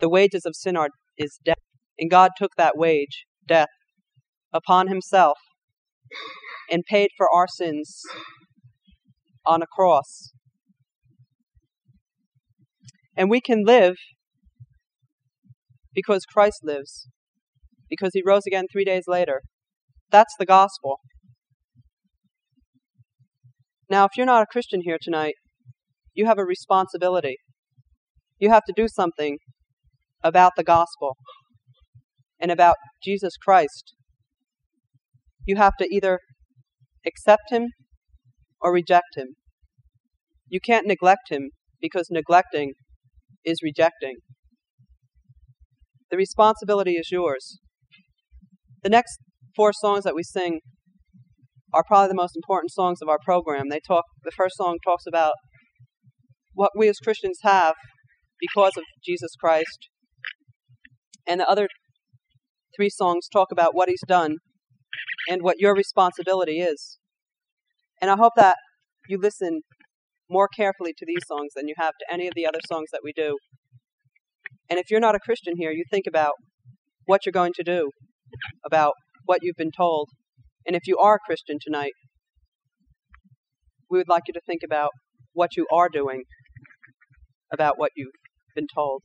The wages of sin is death, and God took that wage, death, upon himself and paid for our sins on a cross. And we can live because Christ lives, because he rose again 3 days later. That's the gospel. Now, if you're not a Christian here tonight, you have a responsibility. You have to do something about the gospel and about Jesus Christ. You have to either accept him or reject him. You can't neglect him, because neglecting is rejecting. The responsibility is yours. The next 4 songs that we sing are probably the most important songs of our program. The first song talks about what we as Christians have because of Jesus Christ. And the other 3 songs talk about what he's done and what your responsibility is. And I hope that you listen more carefully to these songs than you have to any of the other songs that we do. And if you're not a Christian here, you think about what you're going to do, about what you've been told. And if you are a Christian tonight, we would like you to think about what you are doing about what you've been told.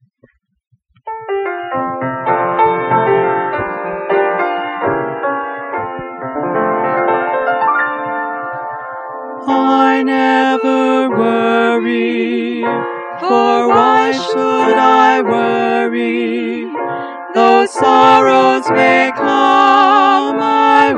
I never worry, for why should I worry? Though sorrows may come my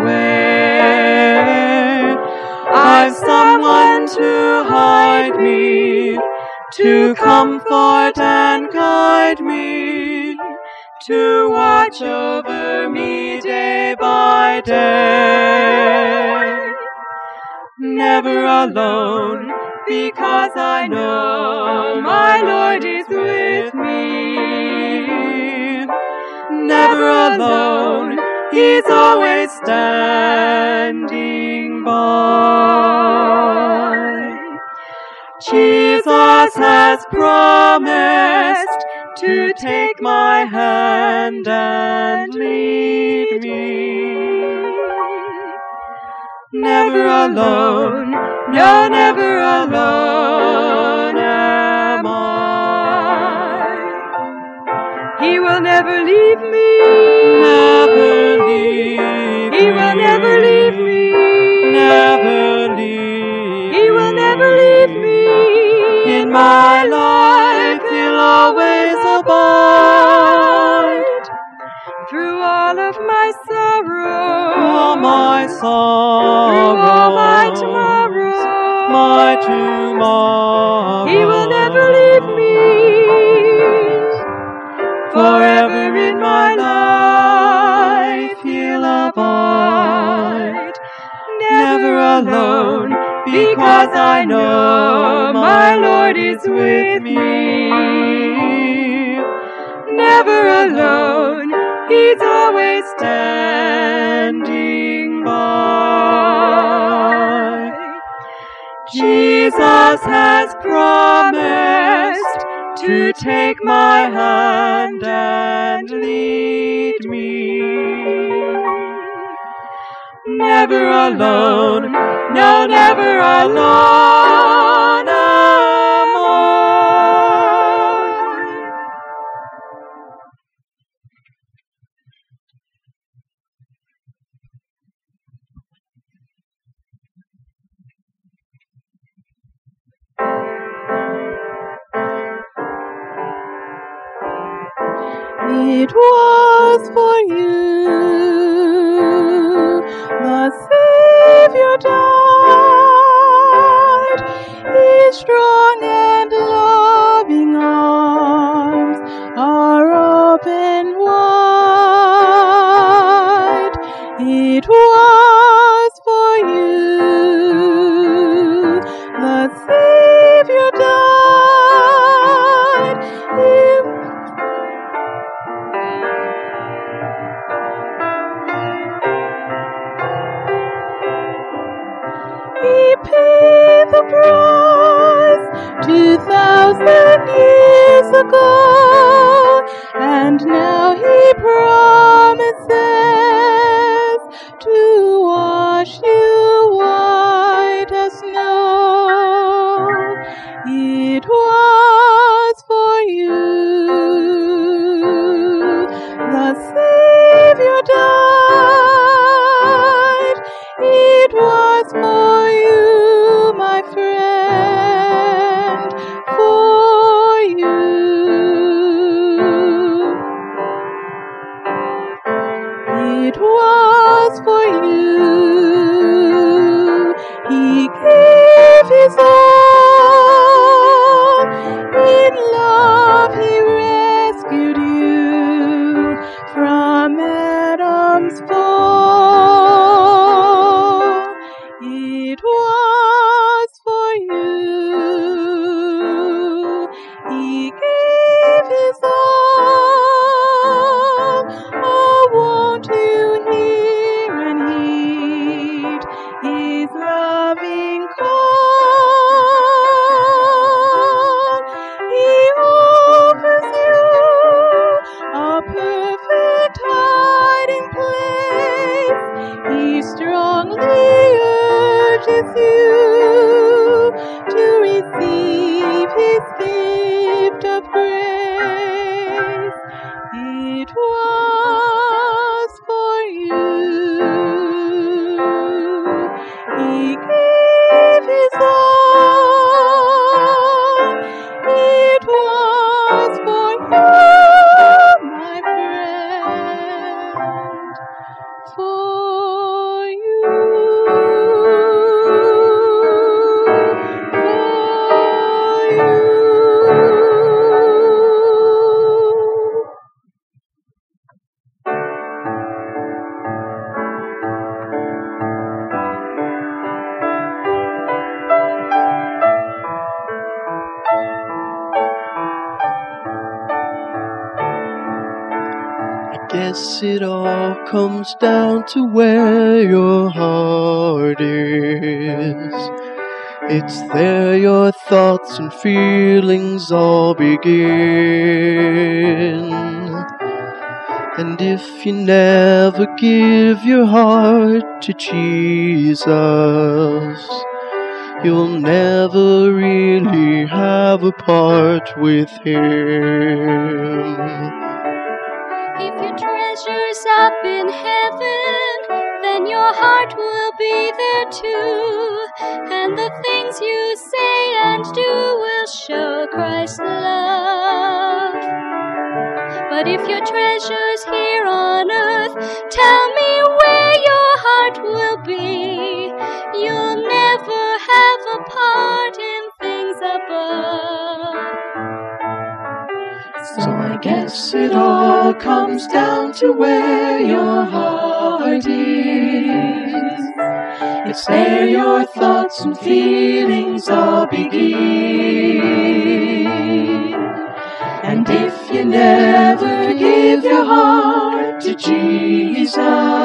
way, I've someone to hide me, to comfort and guide me, to watch over me day by day. Never alone, because I know my Lord is with me. Never alone, he's always standing by. Jesus has promised to take my hand and lead me. Never alone, no, never alone am I. He will never leave me. Never leave me. He will never leave me. Never leave. He will never leave me. In my life, he'll always abide. Through all of my sorrow, all my sorrow, through all my tomorrow, he will never leave me. Forever in my life, he'll abide. Never alone, because I know my Lord is with me. Never alone, he's always standing by. Jesus has promised to take my hand and lead me. Never alone, no, never alone am I. It was for you the Savior died. His strong and loving arms are open wide. It was for you the Savior died. He paid the price 2,000 years ago. And now he promises to wash you white as snow. It was for you the Savior died. It was for you, my friend, for you. It was for you. He gave his all. In love he rescued you from Adam's fall. It was for you. He gave his all. Oh, won't you hear and heed his loving call? He offers you a perfect hiding place. He strongly urges you to receive his gift of grace. It was for you. He gave his all. It was for you, my friend, for you. Guess it all comes down to where your heart is. It's there your thoughts and feelings all begin. And if you never give your heart to Jesus, you'll never really have a part with him. If your treasure's up in heaven, then your heart will be there too. And the things you say and do will show Christ's love. But if your treasure's here on earth, tell me where your heart will be. You'll never have a part in things above. So I guess it all comes down to where your heart is. It's there your thoughts and feelings all begin. And if you never give your heart to Jesus,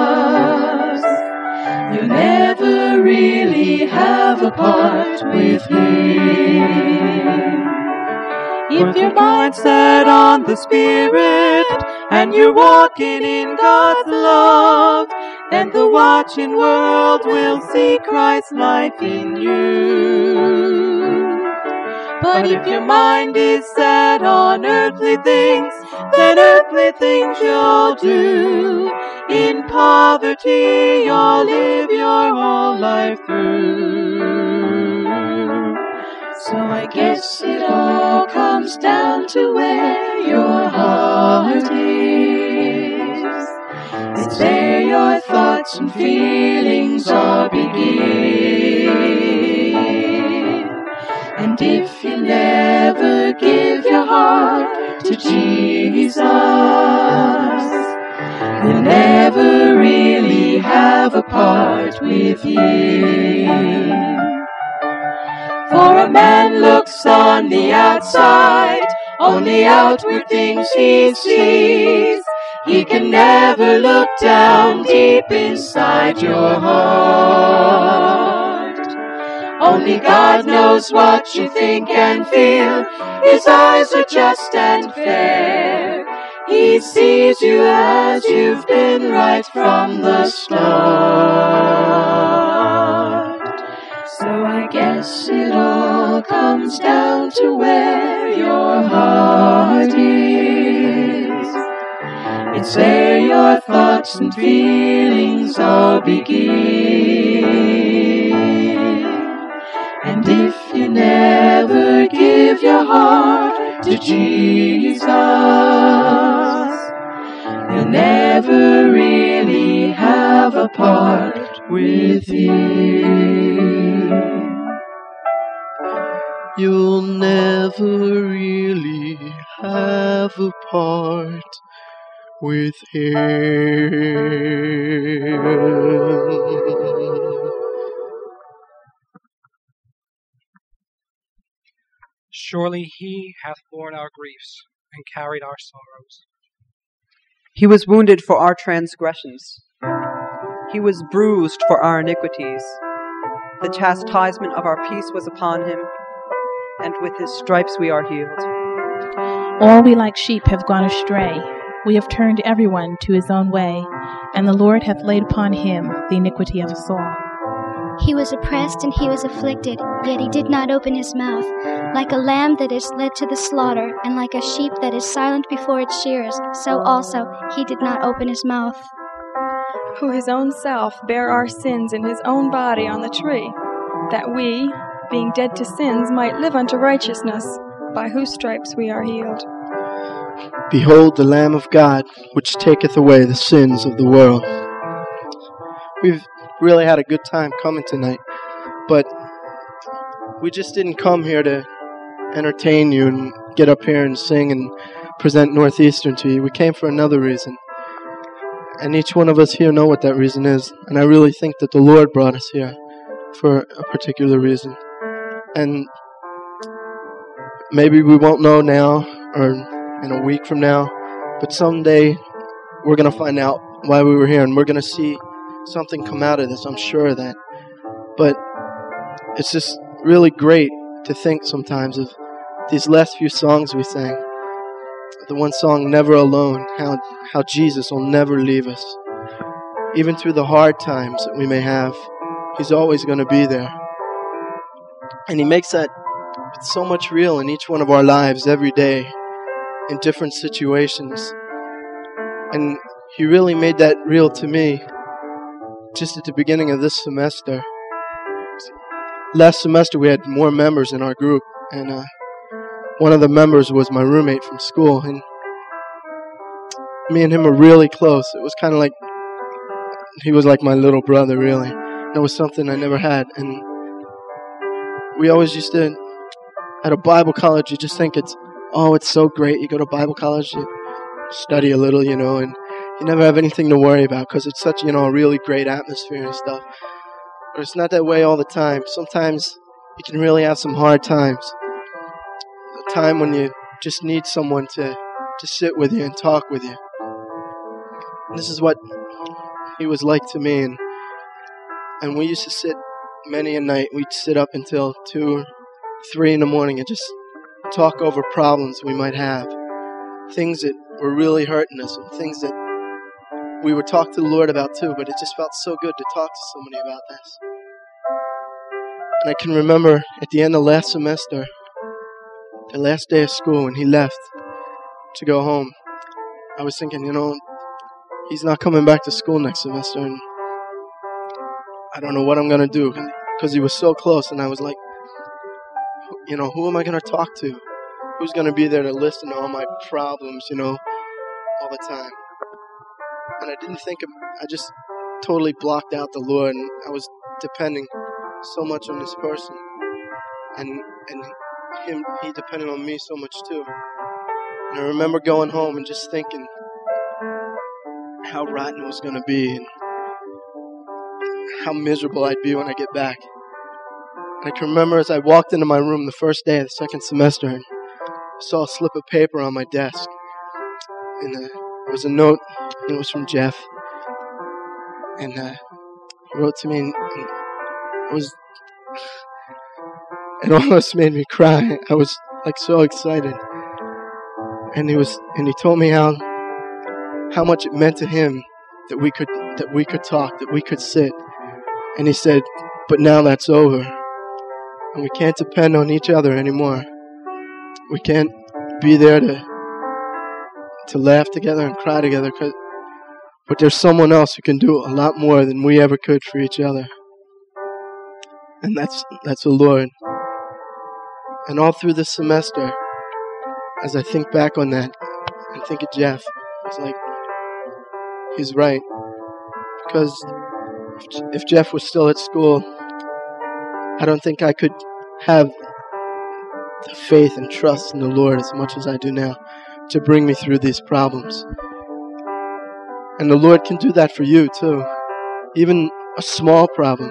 you'll never really have a part with him. If your mind's set on the Spirit and you're walking in God's love, then the watching world will see Christ's life in you. But if your mind is set on earthly things, then earthly things you'll do. In poverty you'll live your whole life through. So I guess it all comes down to where your heart is. It's there your thoughts and feelings all begin. And if you never give your heart to Jesus, you'll never really have a part with him. For a man looks on the outside, only outward things he sees. He can never look down deep inside your heart. Only God knows what you think and feel. His eyes are just and fair. He sees you as you've been right from the start. So I guess it all comes down to where your heart is. It's where your thoughts and feelings all begin. And if you never give your heart to Jesus, you'll never really have a part with Him. You'll never really have a part with Him. Surely He hath borne our griefs and carried our sorrows. He was wounded for our transgressions. He was bruised for our iniquities. The chastisement of our peace was upon Him, and with His stripes we are healed. All we like sheep have gone astray. We have turned everyone to his own way, and the Lord hath laid upon Him the iniquity of us all. He was oppressed and He was afflicted, yet He did not open His mouth. Like a lamb that is led to the slaughter, and like a sheep that is silent before its shearers, so also He did not open His mouth. Who His own self bare our sins in His own body on the tree, that we, being dead to sins, might live unto righteousness, by whose stripes we are healed. Behold the Lamb of God, which taketh away the sins of the world. We've really had a good time coming tonight, but we just didn't come here to entertain you and get up here and sing and present Northeastern to you. We came for another reason, and each one of us here know what that reason is, and I really think that the Lord brought us here for a particular reason. And maybe we won't know now or in a week from now, but someday we're going to find out why we were here, and we're going to see something come out of this, I'm sure of that. But it's just really great to think sometimes of these last few songs we sang. The one song, Never Alone, how Jesus will never leave us. Even through the hard times that we may have, He's always going to be there. And He makes that so much real in each one of our lives every day, in different situations. And He really made that real to me just at the beginning of this semester. Last semester we had more members in our group, and one of the members was my roommate from school, and me and him were really close. It was kind of like he was like my little brother, really. That was something I never had. And we always used to, at a Bible college, you just think it's so great. You go to Bible college, you study a little, and you never have anything to worry about because it's such, a really great atmosphere and stuff. But it's not that way all the time. Sometimes you can really have some hard times. A time when you just need someone to sit with you and talk with you. And this is what He was like to me. And we used to sit many a night. We'd sit up until 2 or 3 in the morning and just talk over problems we might have. Things that were really hurting us and things that we would talk to the Lord about too, but it just felt so good to talk to somebody about this. And I can remember at the end of last semester, the last day of school, when he left to go home, I was thinking, he's not coming back to school next semester, and I don't know what I'm going to do, because he was so close, and I was like, who am I going to talk to? Who's going to be there to listen to all my problems, all the time? And I just totally blocked out the Lord, and I was depending so much on this person. And he depended on me so much too. And I remember going home and just thinking how rotten it was going to be and how miserable I'd be when I get back. And I can remember as I walked into my room the first day of the second semester and saw a slip of paper on my desk. And there was a note, and it was from Jeff. And he wrote to me, and it almost made me cry. I was so excited. And he told me how how much it meant to him that we could talk, that we could sit. And he said, but now that's over. And we can't depend on each other anymore. We can't be there to laugh together and cry together, but there's someone else who can do a lot more than we ever could for each other. And that's the Lord. And all through this semester, as I think back on that and think of Jeff, it's like, he's right. Because if Jeff was still at school, I don't think I could have the faith and trust in the Lord as much as I do now to bring me through these problems. And the Lord can do that for you too. Even a small problem,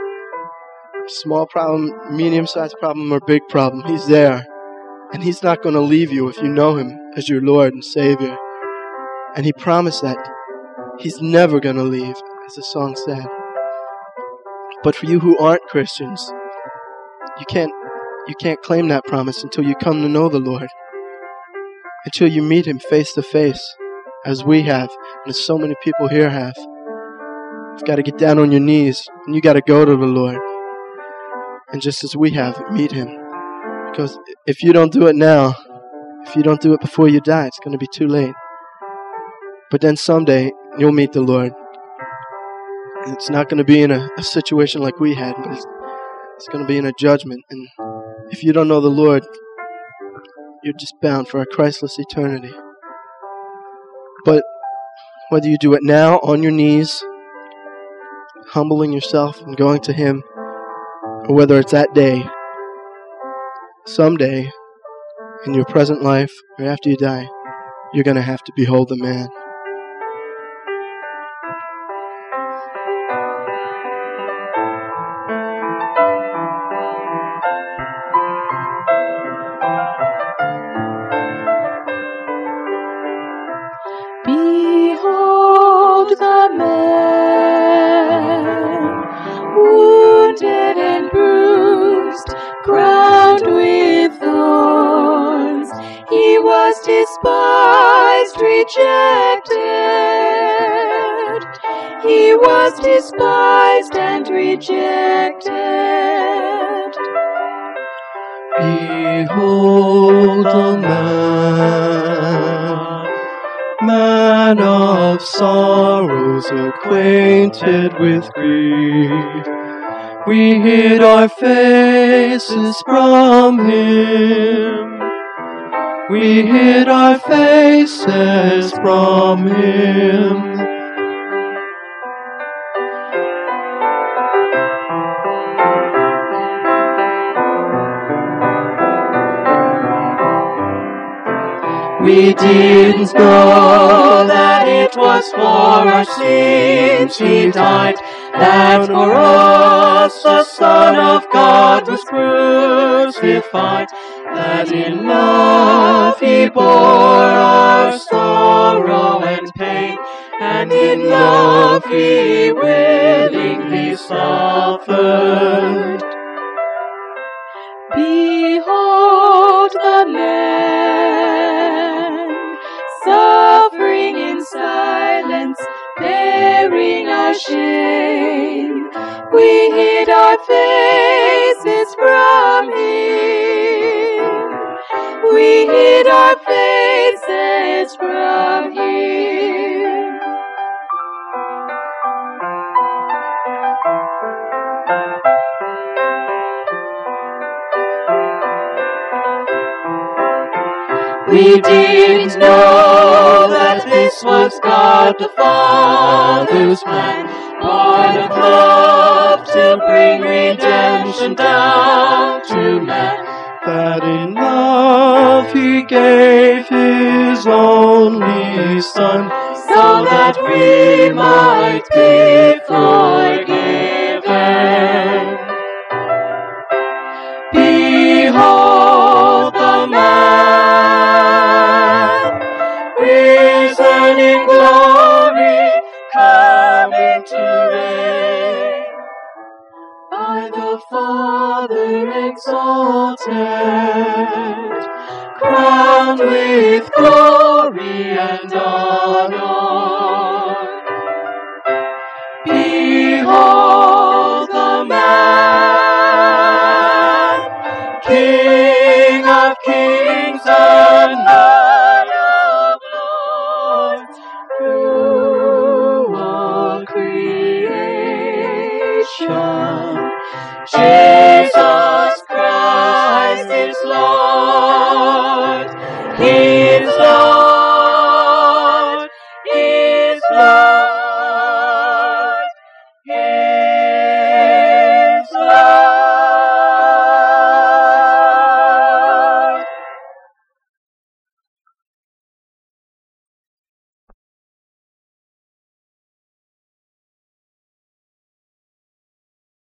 medium-sized problem, or big problem, He's there. And He's not going to leave you if you know Him as your Lord and Savior. And He promised that He's never going to leave, as the song said. But for you who aren't Christians, you can't claim that promise until you come to know the Lord. Until you meet Him face to face, as we have, and as so many people here have. You've got to get down on your knees, and you got to go to the Lord. And just as we have, meet Him. Because if you don't do it now, if you don't do it before you die, it's going to be too late. But then someday, you'll meet the Lord. And it's not going to be in a situation like we had, but it's going to be in a judgment. And if you don't know the Lord, you're just bound for a Christless eternity. But whether you do it now on your knees, humbling yourself and going to Him, or whether it's that day, someday, in your present life, or after you die, you're going to have to behold the man. Behold the man, wounded and bruised, crowned with thorns. He was despised, rejected. He was despised and rejected. Behold the man of sorrows, acquainted with grief. We hid our faces from Him. We hid our faces from Him. We didn't know that it was for our sins He died, that for us the Son of God was crucified, that in love He bore our sorrow and pain, and in love He willingly suffered. Behold the man, suffering in silence, bearing our shame. We hid our faces from Him. We hid our faces from Him. We didn't know that this was God the Father's plan, born of love to bring redemption down to man. That in love He gave His only Son, so that we might be forgiven. Behold the man, risen in glory, coming to reign, by the Father exalted, crowned with glory and honor. King.